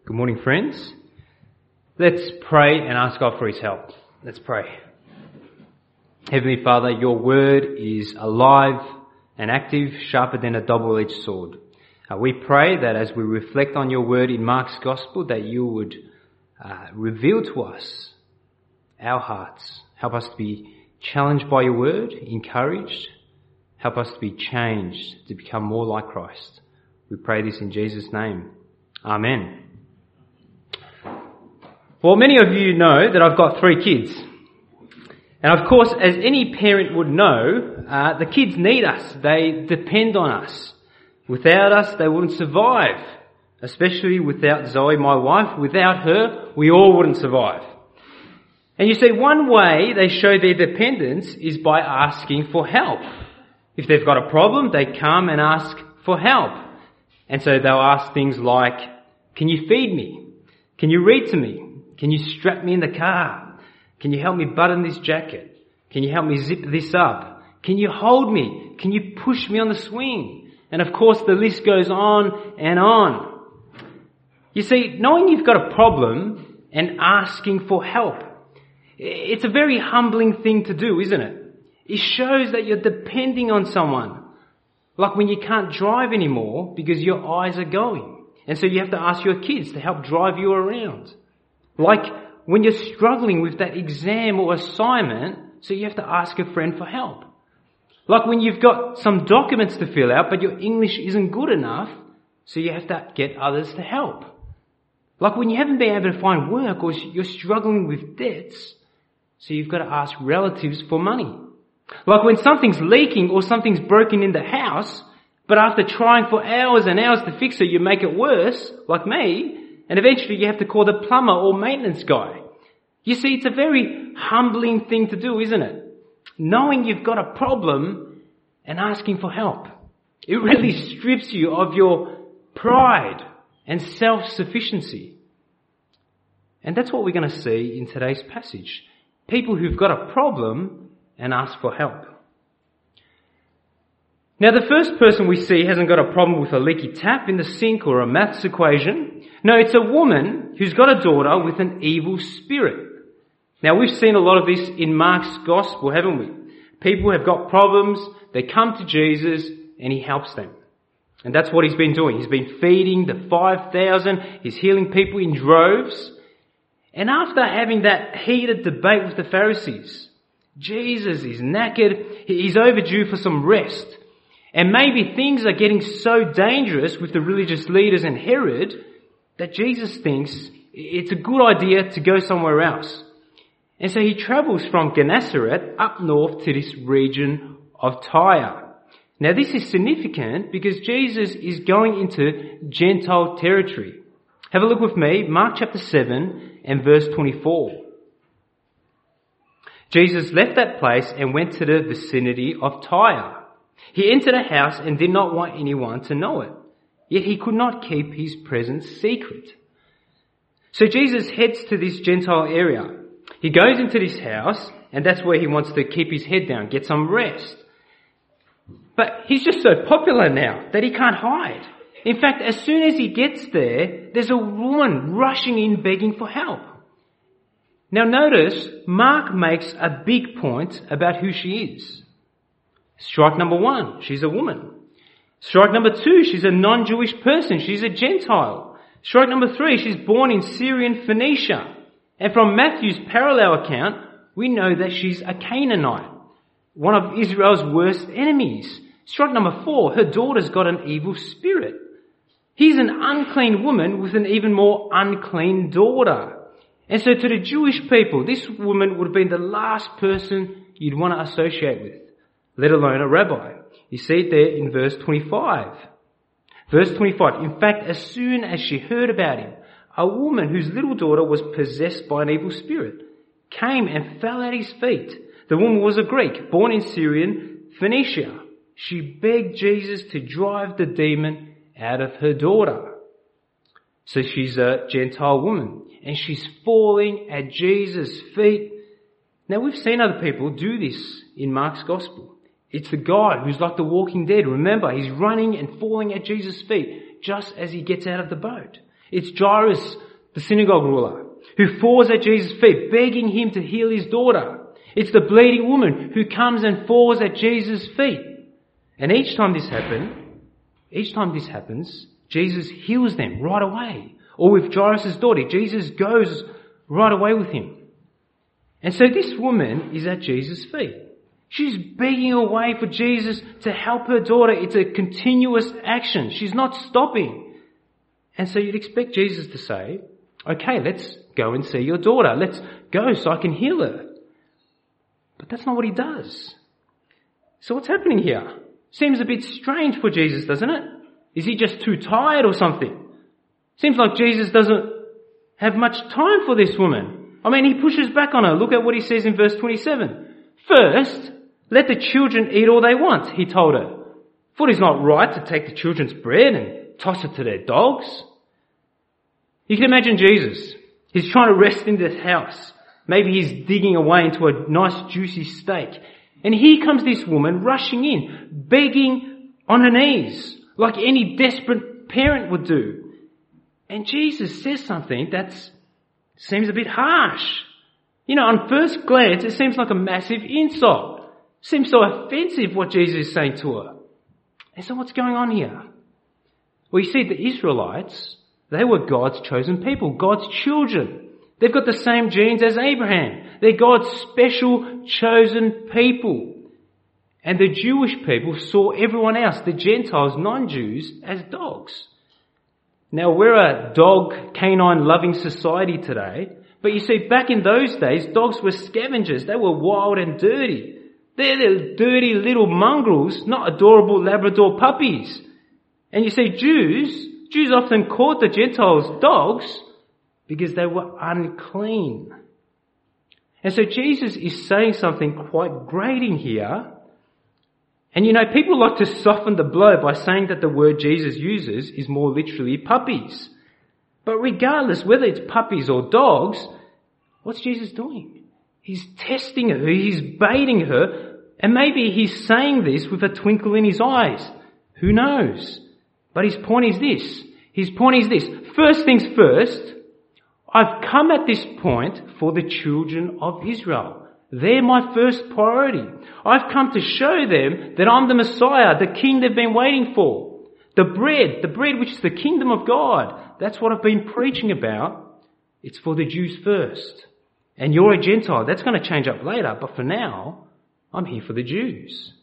Good morning, friends. Let's pray and ask God for His help. Let's pray. Heavenly Father, your word is alive and active, sharper than a double-edged sword. We pray that as we reflect on your word in Mark's Gospel, that you would reveal to us our hearts. Help us to be challenged by your word, encouraged. Help us to be changed, to become more like Christ. We pray this in Jesus' name. Amen. Well, many of you know that I've got 3 kids. And of course, as any parent would know, the kids need us. They depend on us. Without us, they wouldn't survive. Especially without Zoe, my wife. Without her, we all wouldn't survive. And you see, one way they show their dependence is by asking for help. If they've got a problem, they come and ask for help. And so they'll ask things like, can you feed me? Can you read to me? Can you strap me in the car? Can you help me button this jacket? Can you help me zip this up? Can you hold me? Can you push me on the swing? And of course the list goes on and on. You see, knowing you've got a problem and asking for help, it's a very humbling thing to do, isn't it? It shows that you're depending on someone. Like when you can't drive anymore because your eyes are going. And so you have to ask your kids to help drive you around. Like when you're struggling with that exam or assignment, so you have to ask a friend for help. Like when you've got some documents to fill out, but your English isn't good enough, so you have to get others to help. Like when you haven't been able to find work or you're struggling with debts, so you've got to ask relatives for money. Like when something's leaking or something's broken in the house, but after trying for hours and hours to fix it, you make it worse, like me, and eventually you have to call the plumber or maintenance guy. You see, it's a very humbling thing to do, isn't it? Knowing you've got a problem and asking for help. It really strips you of your pride and self-sufficiency. And that's what we're going to see in today's passage. People who've got a problem and ask for help. Now, the first person we see hasn't got a problem with a leaky tap in the sink or a maths equation. No, it's a woman who's got a daughter with an evil spirit. Now, we've seen a lot of this in Mark's Gospel, haven't we? People have got problems, they come to Jesus, and He helps them. And that's what He's been doing. He's been feeding the 5,000, He's healing people in droves. And after having that heated debate with the Pharisees, Jesus is knackered, He's overdue for some rest. And maybe things are getting so dangerous with the religious leaders and Herod that Jesus thinks it's a good idea to go somewhere else. And so He travels from Gennesaret up north to this region of Tyre. Now this is significant because Jesus is going into Gentile territory. Have a look with me, Mark chapter 7 and verse 24. Jesus left that place and went to the vicinity of Tyre. He entered a house and did not want anyone to know it. Yet He could not keep His presence secret. So Jesus heads to this Gentile area. He goes into this house, and that's where He wants to keep His head down, get some rest. But He's just so popular now that He can't hide. In fact, as soon as He gets there, there's a woman rushing in begging for help. Now notice, Mark makes a big point about who she is. Strike number 1, she's a woman. Strike number 2, she's a non-Jewish person. She's a Gentile. Strike number 3, she's born in Syrian Phoenicia. And from Matthew's parallel account, we know that she's a Canaanite, one of Israel's worst enemies. Strike number 4, her daughter's got an evil spirit. He's an unclean woman with an even more unclean daughter. And so to the Jewish people, this woman would have been the last person you'd want to associate with, let alone a rabbi. You see it there in verse 25. Verse 25, in fact, as soon as she heard about Him, a woman whose little daughter was possessed by an evil spirit came and fell at His feet. The woman was a Greek, born in Syrian Phoenicia. She begged Jesus to drive the demon out of her daughter. So she's a Gentile woman, and she's falling at Jesus' feet. Now, we've seen other people do this in Mark's Gospel. It's the guy who's like the walking dead. Remember, he's running and falling at Jesus' feet just as He gets out of the boat. It's Jairus, the synagogue ruler, who falls at Jesus' feet, begging him to heal his daughter. It's the bleeding woman who comes and falls at Jesus' feet. And each time this happens, Jesus heals them right away. Or with Jairus' daughter, Jesus goes right away with him. And so this woman is at Jesus' feet. She's begging away for Jesus to help her daughter. It's a continuous action. She's not stopping. And so you'd expect Jesus to say, okay, let's go and see your daughter. Let's go so I can heal her. But that's not what he does. So what's happening here? Seems a bit strange for Jesus, doesn't it? Is he just too tired or something? Seems like Jesus doesn't have much time for this woman. I mean, he pushes back on her. Look at what he says in verse 27. First, let the children eat all they want, he told her. For it is not right to take the children's bread and toss it to their dogs. You can imagine Jesus. He's trying to rest in this house. Maybe he's digging away into a nice juicy steak. And here comes this woman rushing in, begging on her knees, like any desperate parent would do. And Jesus says something that seems a bit harsh. You know, on first glance, it seems like a massive insult. It seems so offensive what Jesus is saying to her. And so what's going on here? Well, you see, the Israelites, they were God's chosen people, God's children. They've got the same genes as Abraham. They're God's special chosen people. And the Jewish people saw everyone else, the Gentiles, non-Jews, as dogs. Now, we're a dog, canine-loving society today. But you see, back in those days, dogs were scavengers. They were wild and dirty. They're the dirty little mongrels, not adorable Labrador puppies. And you see, Jews often called the Gentiles dogs because they were unclean. And so Jesus is saying something quite grating here. And you know, people like to soften the blow by saying that the word Jesus uses is more literally puppies. But regardless, whether it's puppies or dogs, what's Jesus doing? He's testing her, he's baiting her, and maybe he's saying this with a twinkle in his eyes. Who knows? But his point is this. First things first, I've come at this point for the children of Israel. They're my first priority. I've come to show them that I'm the Messiah, the King they've been waiting for. The bread which is the kingdom of God. That's what I've been preaching about. It's for the Jews first. And you're a Gentile. That's going to change up later. But for now, I'm here for the Jews.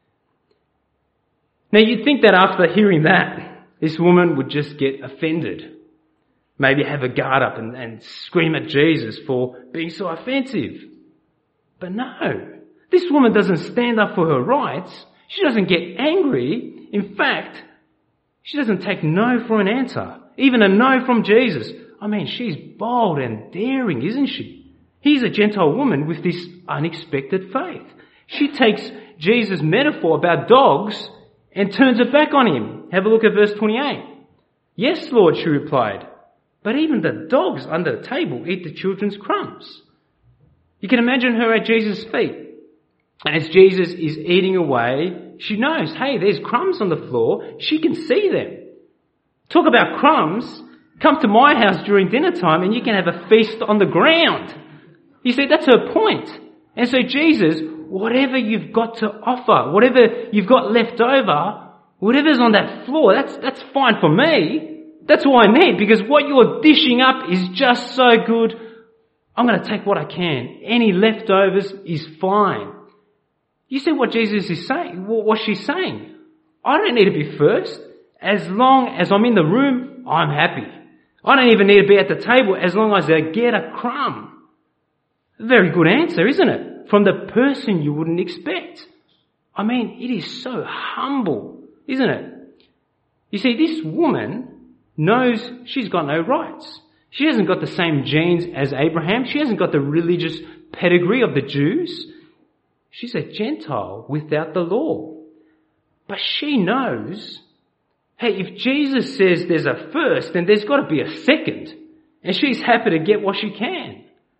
Now you'd think that after hearing that, this woman would just get offended. Maybe have a guard up and scream at Jesus for being so offensive. But no, this woman doesn't stand up for her rights. She doesn't get angry. In fact, she doesn't take no for an answer. Even a no from Jesus. I mean, she's bold and daring, isn't she? Here's a Gentile woman with this unexpected faith. She takes Jesus' metaphor about dogs and turns it back on him. Have a look at verse 28. Yes, Lord, she replied, but even the dogs under the table eat the children's crumbs. You can imagine her at Jesus' feet. And as Jesus is eating away, she knows, hey, there's crumbs on the floor. She can see them. Talk about crumbs. Come to my house during dinner time and you can have a feast on the ground. You see, that's her point. And so Jesus, whatever you've got to offer, whatever you've got left over, whatever's on that floor, that's fine for me. That's all I need, because what you're dishing up is just so good. I'm going to take what I can. Any leftovers is fine. You see what Jesus is saying? What she's saying? I don't need to be first. As long as I'm in the room, I'm happy. I don't even need to be at the table as long as I get a crumb. Very good answer, isn't it? From the person you wouldn't expect. I mean, it is so humble, isn't it? You see, this woman knows she's got no rights. She hasn't got the same genes as Abraham. She hasn't got the religious pedigree of the Jews. She's a Gentile without the law. But she knows, hey, if Jesus says there's a first, then there's got to be a second. And she's happy to get what she can.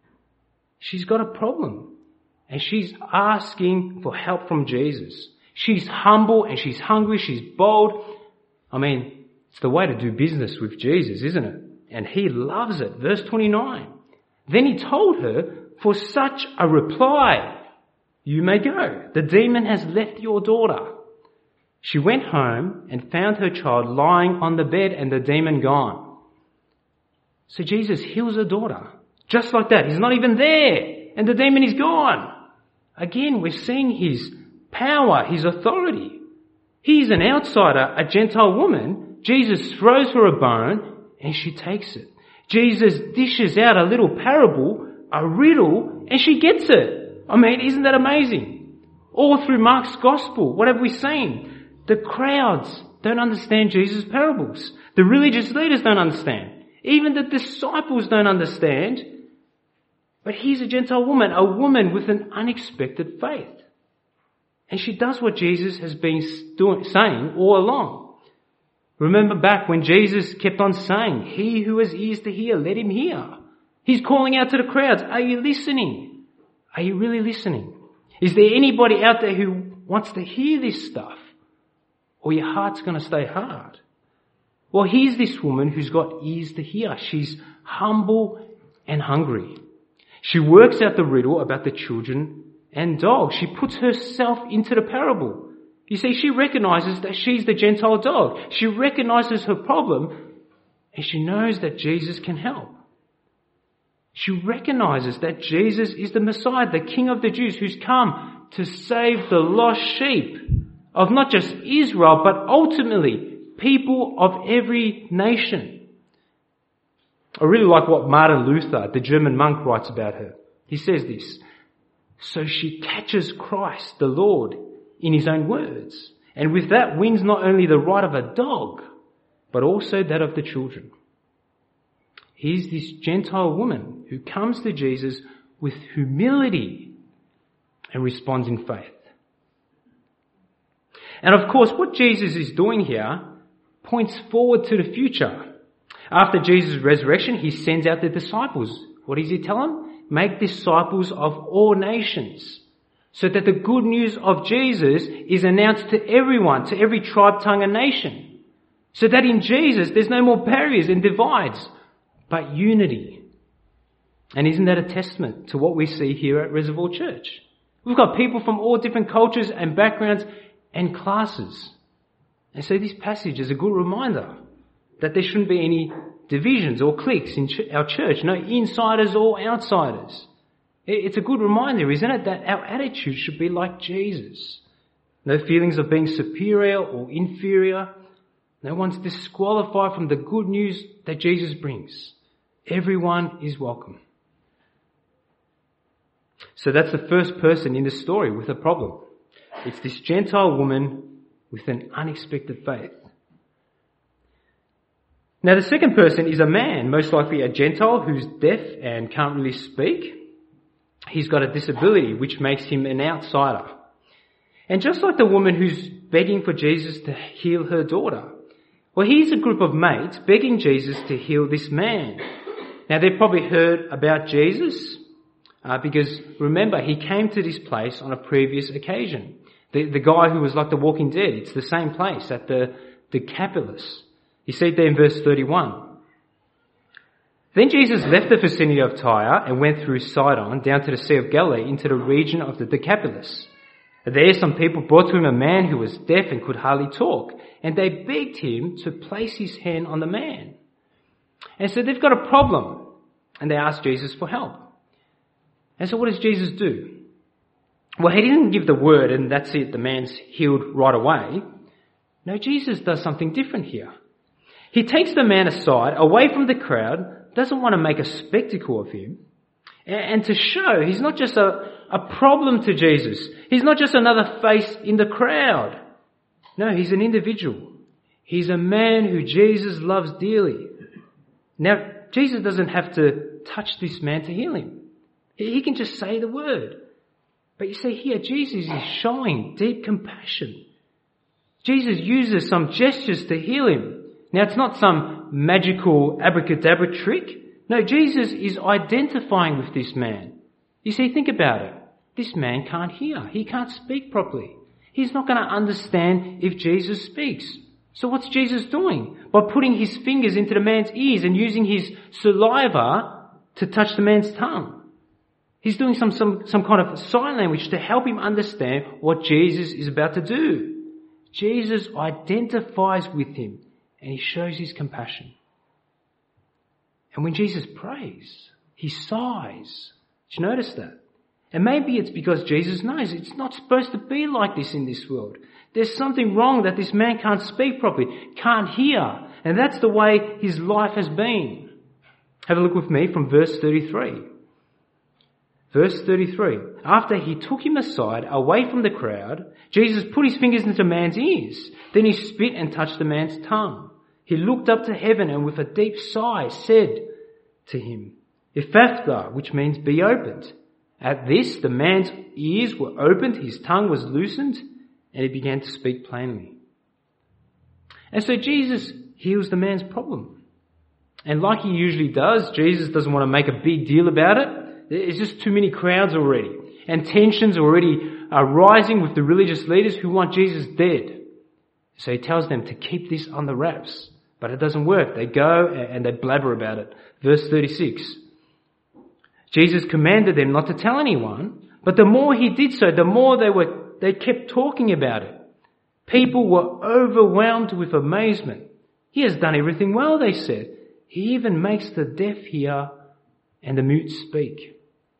She's got a problem. And she's asking for help from Jesus. She's humble and she's hungry. She's bold. I mean, it's the way to do business with Jesus, isn't it? And he loves it. Verse 29. Then he told her, for such a reply, you may go. The demon has left your daughter. She went home and found her child lying on the bed and the demon gone. So Jesus heals her daughter. Just like that. He's not even there. And the demon is gone. Again, we're seeing his power, his authority. He's an outsider, a Gentile woman. Jesus throws her a bone and she takes it. Jesus dishes out a little parable, a riddle, and she gets it. I mean, isn't that amazing? All through Mark's gospel, what have we seen? The crowds don't understand Jesus' parables. The religious leaders don't understand. Even the disciples don't understand. But here's a Gentile woman, a woman with an unexpected faith. And she does what Jesus has been saying all along. Remember back when Jesus kept on saying, he who has ears to hear, let him hear. He's calling out to the crowds, are you listening? Are you really listening? Is there anybody out there who wants to hear this stuff? Or your heart's going to stay hard? Well, here's this woman who's got ears to hear. She's humble and hungry. She works out the riddle about the children and dogs. She puts herself into the parable. You see, she recognizes that she's the Gentile dog. She recognizes her problem and she knows that Jesus can help. She recognizes that Jesus is the Messiah, the King of the Jews, who's come to save the lost sheep of not just Israel, but ultimately people of every nation. I really like what Martin Luther, the German monk, writes about her. He says this, so she catches Christ, the Lord, in his own words, and with that wins not only the right of a dog, but also that of the children. Here's this Gentile woman who comes to Jesus with humility and responds in faith. And of course, what Jesus is doing here points forward to the future. After Jesus' resurrection, he sends out the disciples. What does he tell them? Make disciples of all nations, so that the good news of Jesus is announced to everyone, to every tribe, tongue and nation. So that in Jesus there's no more barriers and divides, but unity. And isn't that a testament to what we see here at Reservoir Church? We've got people from all different cultures and backgrounds and classes. And so this passage is a good reminder that there shouldn't be any divisions or cliques in our church, no insiders or outsiders. It's a good reminder, isn't it, that our attitude should be like Jesus. No feelings of being superior or inferior. No one's disqualified from the good news that Jesus brings. Everyone is welcome. So that's the first person in the story with a problem. It's this Gentile woman with an unexpected faith. Now the second person is a man, most likely a Gentile who's deaf and can't really speak. He's got a disability which makes him an outsider. And just like the woman who's begging for Jesus to heal her daughter, well, here's a group of mates begging Jesus to heal this man. Now they've probably heard about Jesus because remember, he came to this place on a previous occasion. The guy who was like the walking dead, it's the same place at the Decapolis. You see it there in verse 31. Then Jesus left the vicinity of Tyre and went through Sidon down to the Sea of Galilee into the region of the Decapolis. There some people brought to him a man who was deaf and could hardly talk, and they begged him to place his hand on the man. And so they've got a problem, and they ask Jesus for help. And so what does Jesus do? Well, he didn't give the word and that's it, the man's healed right away. No, Jesus does something different here. He takes the man aside, away from the crowd, doesn't want to make a spectacle of him, and to show he's not just a problem to Jesus. He's not just another face in the crowd. No, he's an individual. He's a man who Jesus loves dearly. Now, Jesus doesn't have to touch this man to heal him. He can just say the word. But you see here, Jesus is showing deep compassion. Jesus uses some gestures to heal him. Now, it's not some magical abracadabra trick. No, Jesus is identifying with this man. You see, think about it. This man can't hear. He can't speak properly. He's not going to understand if Jesus speaks. So what's Jesus doing? By putting his fingers into the man's ears and using his saliva to touch the man's tongue. He's doing some kind of sign language to help him understand what Jesus is about to do. Jesus identifies with him and he shows his compassion. And when Jesus prays, he sighs. Did you notice that? And maybe it's because Jesus knows it's not supposed to be like this in this world. There's something wrong that this man can't speak properly, can't hear. And that's the way his life has been. Have a look with me from verse 33. Verse 33. After he took him aside, away from the crowd, Jesus put his fingers into the man's ears. Then he spit and touched the man's tongue. He looked up to heaven and with a deep sigh said to him, Ephphatha, which means be opened. At this, the man's ears were opened, his tongue was loosened, and he began to speak plainly. And so Jesus heals the man's problem. And like he usually does, Jesus doesn't want to make a big deal about it. There's just too many crowds already. And tensions already are rising with the religious leaders who want Jesus dead. So he tells them to keep this under wraps. But it doesn't work. They go and they blabber about it. Verse 36. Jesus commanded them not to tell anyone, but the more he did so, the more they kept talking about it. People were overwhelmed with amazement. He has done everything well, they said. He even makes the deaf hear and the mute speak.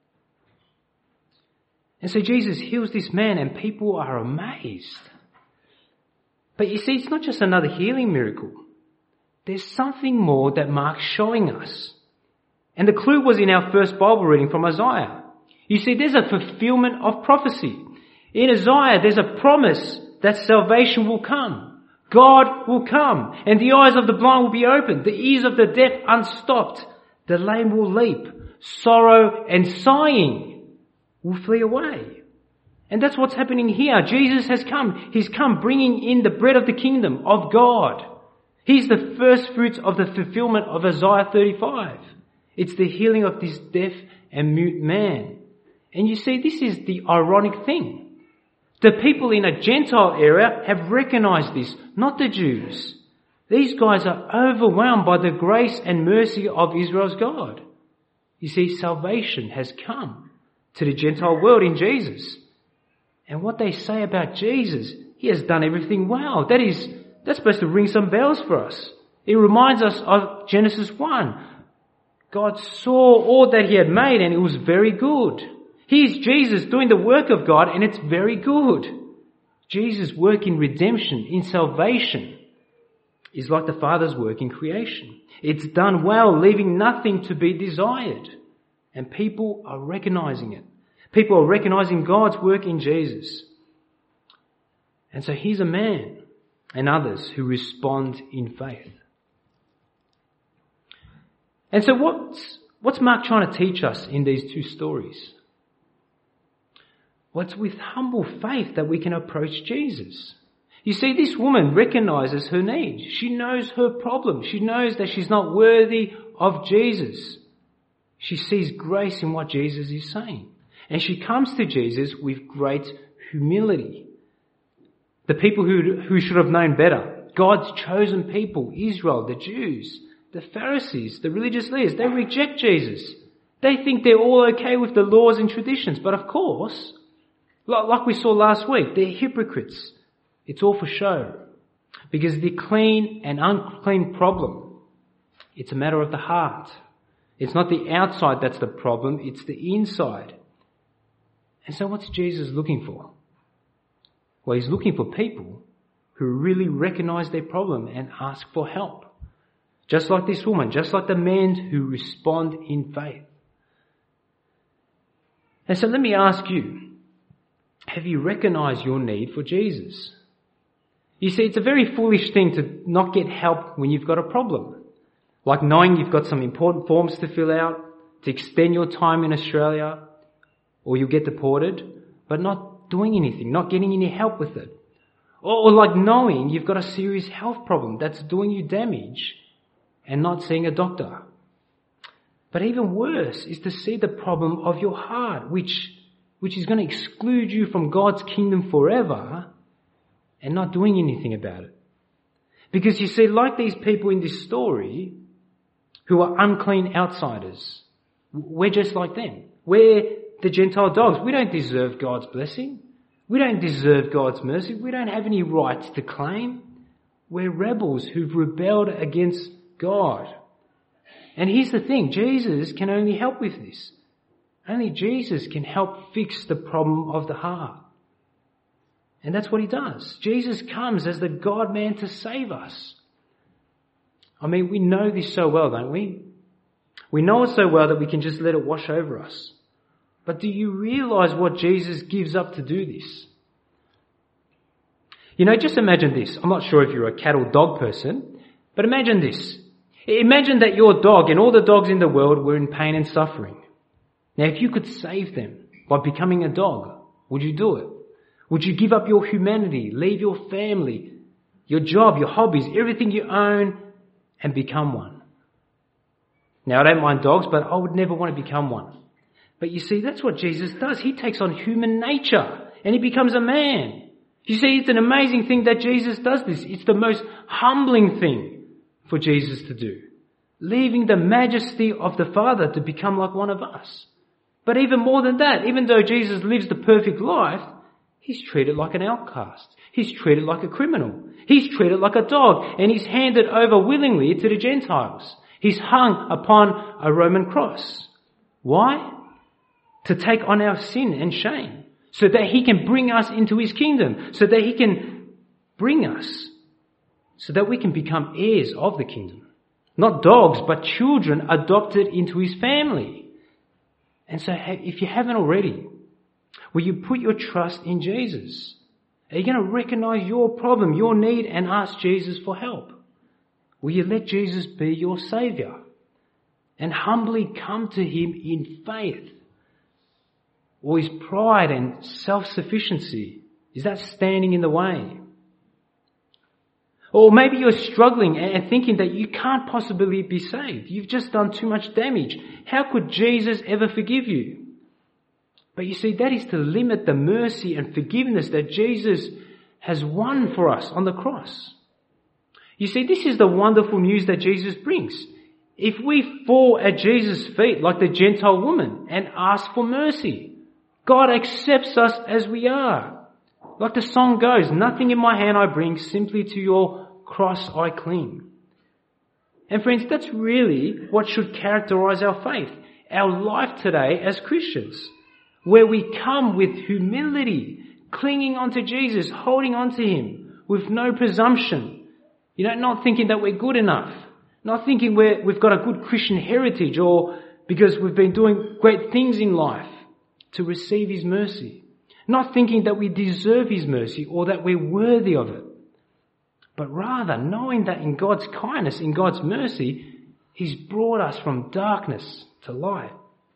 And so Jesus heals this man and people are amazed. But you see, it's not just another healing miracle. There's something more that Mark's showing us. And the clue was in our first Bible reading from Isaiah. You see, there's a fulfillment of prophecy. In Isaiah, there's a promise that salvation will come. God will come. And the eyes of the blind will be opened. The ears of the deaf unstopped. The lame will leap. Sorrow and sighing will flee away. And that's what's happening here. Jesus has come. He's come bringing in the bread of the kingdom of God. He's the first fruits of the fulfillment of Isaiah 35. It's the healing of this deaf and mute man. And you see, this is the ironic thing. The people in a Gentile area have recognized this, not the Jews. These guys are overwhelmed by the grace and mercy of Israel's God. You see, salvation has come to the Gentile world in Jesus. And what they say about Jesus, he has done everything well. That's supposed to ring some bells for us. It reminds us of Genesis 1. God saw all that he had made and it was very good. Here's Jesus doing the work of God and it's very good. Jesus' work in redemption, in salvation, is like the Father's work in creation. It's done well, leaving nothing to be desired. And people are recognizing it. People are recognizing God's work in Jesus. And so here's a man and others who respond in faith. And so what's Mark trying to teach us in these two stories? Well, it's with humble faith that we can approach Jesus. You see, this woman recognizes her need. She knows her problem. She knows that she's not worthy of Jesus. She sees grace in what Jesus is saying. And she comes to Jesus with great humility. The people who should have known better, God's chosen people, Israel, the Jews, the Pharisees, the religious leaders, they reject Jesus. They think they're all okay with the laws and traditions. But of course, like we saw last week, they're hypocrites. It's all for show. Because the clean and unclean problem, it's a matter of the heart. It's not the outside that's the problem, it's the inside. And so what's Jesus looking for? Well, he's looking for people who really recognize their problem and ask for help. Just like this woman, just like the men who respond in faith. And so let me ask you, have you recognized your need for Jesus? You see, it's a very foolish thing to not get help when you've got a problem. Like knowing you've got some important forms to fill out, to extend your time in Australia, or you'll get deported, but not doing anything, not getting any help with it. Or like knowing you've got a serious health problem that's doing you damage and not seeing a doctor. But even worse is to see the problem of your heart, which is going to exclude you from God's kingdom forever and not doing anything about it. Because you see, like these people in this story who are unclean outsiders, we're just like them. We're the Gentile dogs. We don't deserve God's blessing. We don't deserve God's mercy. We don't have any rights to claim. We're rebels who've rebelled against God. And here's the thing, Jesus can only help with this. Only Jesus can help fix the problem of the heart. And that's what he does. Jesus comes as the God-man to save us. I mean, we know this so well, don't we? We know it so well that we can just let it wash over us. But do you realize what Jesus gives up to do this? You know, just imagine this. I'm not sure if you're a cat or dog person, but imagine this. Imagine that your dog and all the dogs in the world were in pain and suffering. Now, if you could save them by becoming a dog, would you do it? Would you give up your humanity, leave your family, your job, your hobbies, everything you own, and become one? Now, I don't mind dogs, but I would never want to become one. But you see, that's what Jesus does. He takes on human nature and he becomes a man. You see, it's an amazing thing that Jesus does this. It's the most humbling thing for Jesus to do. Leaving the majesty of the Father to become like one of us. But even more than that, even though Jesus lives the perfect life, he's treated like an outcast. He's treated like a criminal. He's treated like a dog, and he's handed over willingly to the Gentiles. He's hung upon a Roman cross. Why? To take on our sin and shame, so that he can bring us into his kingdom, so that he can bring us, so that we can become heirs of the kingdom. Not dogs, but children adopted into his family. And so if you haven't already, will you put your trust in Jesus? Are you going to recognize your problem, your need, and ask Jesus for help? Will you let Jesus be your Saviour and humbly come to him in faith? Or is pride and self-sufficiency, is that standing in the way? Or maybe you're struggling and thinking that you can't possibly be saved. You've just done too much damage. How could Jesus ever forgive you? But you see, that is to limit the mercy and forgiveness that Jesus has won for us on the cross. You see, this is the wonderful news that Jesus brings. If we fall at Jesus' feet like the Gentile woman and ask for mercy, God accepts us as we are. Like the song goes, nothing in my hand I bring, simply to your cross I cling. And friends, that's really what should characterize our faith, our life today as Christians, where we come with humility, clinging onto Jesus, holding onto him with no presumption. You know, not thinking that we're good enough, not thinking we've got a good Christian heritage or because we've been doing great things in life to receive his mercy. Not thinking that we deserve his mercy or that we're worthy of it, but rather knowing that in God's kindness, in God's mercy, he's brought us from darkness to light.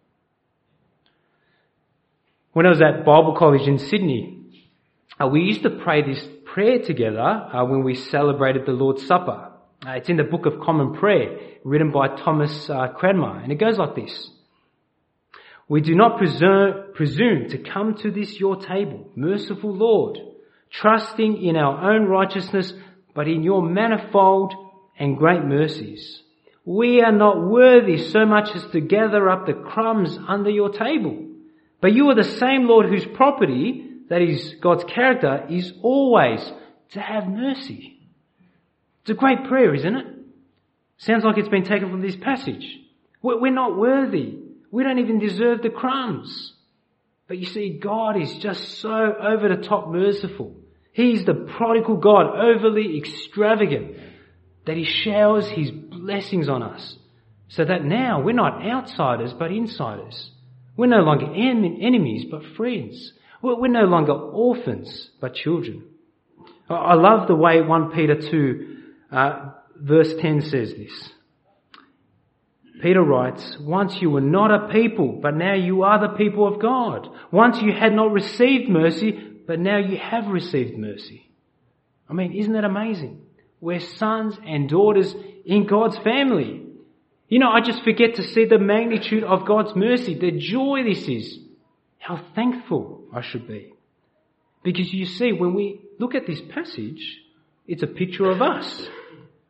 When I was at Bible college in Sydney, we used to pray this prayer together when we celebrated the Lord's Supper. It's in the Book of Common Prayer, written by Thomas Cranmer, and it goes like this. We do not presume to come to this your table, merciful Lord, trusting in our own righteousness, but in your manifold and great mercies. We are not worthy so much as to gather up the crumbs under your table. But you are the same Lord whose property, that is God's character, is always to have mercy. It's a great prayer, isn't it? Sounds like it's been taken from this passage. We're not worthy. We don't even deserve the crumbs. But you see, God is just so over the top merciful. He's the prodigal God, overly extravagant, that he showers his blessings on us. So that now we're not outsiders, but insiders. We're no longer enemies, but friends. We're no longer orphans, but children. I love the way 1 Peter 2, verse 10 says this. Peter writes, once you were not a people, but now you are the people of God. Once you had not received mercy, but now you have received mercy. I mean, isn't that amazing? We're sons and daughters in God's family. You know, I just forget to see the magnitude of God's mercy, the joy this is. How thankful I should be. Because you see, when we look at this passage, it's a picture of us.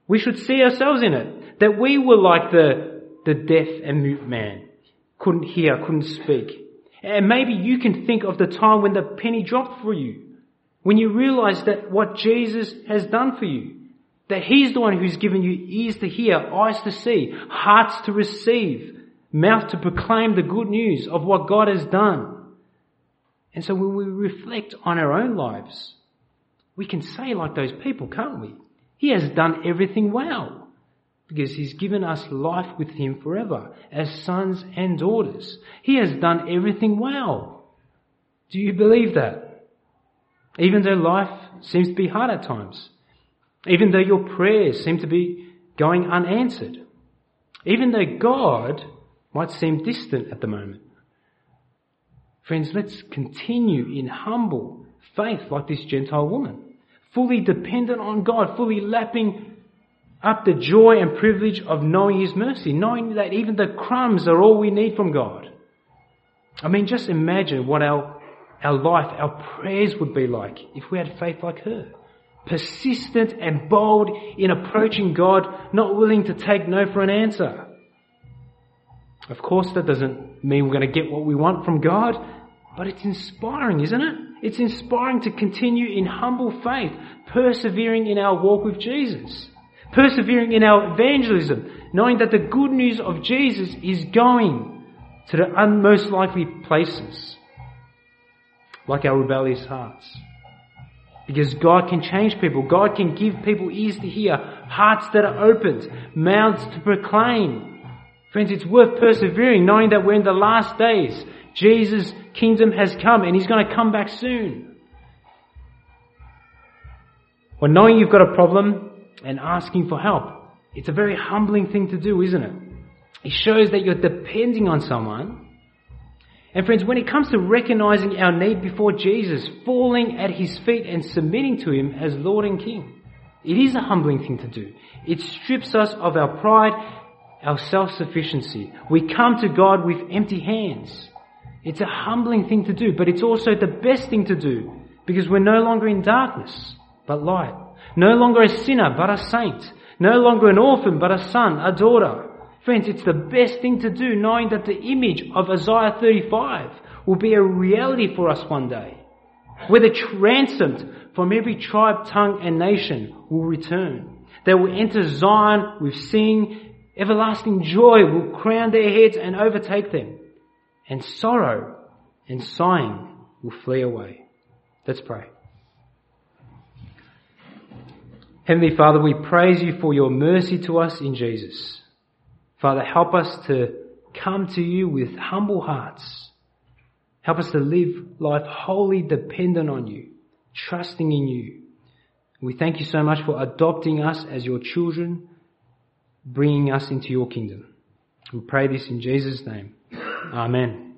We should see ourselves in it. That we were like the deaf and mute man. Couldn't hear, couldn't speak. And maybe you can think of the time when the penny dropped for you. When you realize that what Jesus has done for you. That He's the one who's given you ears to hear, eyes to see, hearts to receive, mouth to proclaim the good news of what God has done. And so when we reflect on our own lives, we can say like those people, can't we? He has done everything well because He's given us life with Him forever as sons and daughters. He has done everything well. Do you believe that? Even though life seems to be hard at times. Even though your prayers seem to be going unanswered. Even though God might seem distant at the moment. Friends, let's continue in humble faith like this Gentile woman. Fully dependent on God, fully lapping up the joy and privilege of knowing His mercy, knowing that even the crumbs are all we need from God. I mean, just imagine what our life, our prayers would be like if we had faith like her. Persistent and bold in approaching God, not willing to take no for an answer. Of course, that doesn't mean we're going to get what we want from God, but it's inspiring, isn't it? It's inspiring to continue in humble faith, persevering in our walk with Jesus, persevering in our evangelism, knowing that the good news of Jesus is going to the unmost likely places, like our rebellious hearts. Because God can change people. God can give people ears to hear, hearts that are opened, mouths to proclaim. Friends, it's worth persevering, knowing that we're in the last days. Jesus' kingdom has come and He's going to come back soon. Well, knowing you've got a problem and asking for help, it's a very humbling thing to do, isn't it? It shows that you're depending on someone. And friends, when it comes to recognizing our need before Jesus, falling at His feet and submitting to Him as Lord and King, it is a humbling thing to do. It strips us of our pride, our self-sufficiency. We come to God with empty hands. It's a humbling thing to do, but it's also the best thing to do because we're no longer in darkness, but light. No longer a sinner, but a saint. No longer an orphan, but a son, a daughter. Friends, it's the best thing to do, knowing that the image of Isaiah 35 will be a reality for us one day. Where the ransomed from every tribe, tongue and nation will return. They will enter Zion with singing. Everlasting joy will crown their heads and overtake them. And sorrow and sighing will flee away. Let's pray. Heavenly Father, we praise You for Your mercy to us in Jesus. Father, help us to come to You with humble hearts. Help us to live life wholly dependent on You, trusting in You. We thank You so much for adopting us as Your children, bringing us into Your kingdom. We pray this in Jesus' name. Amen.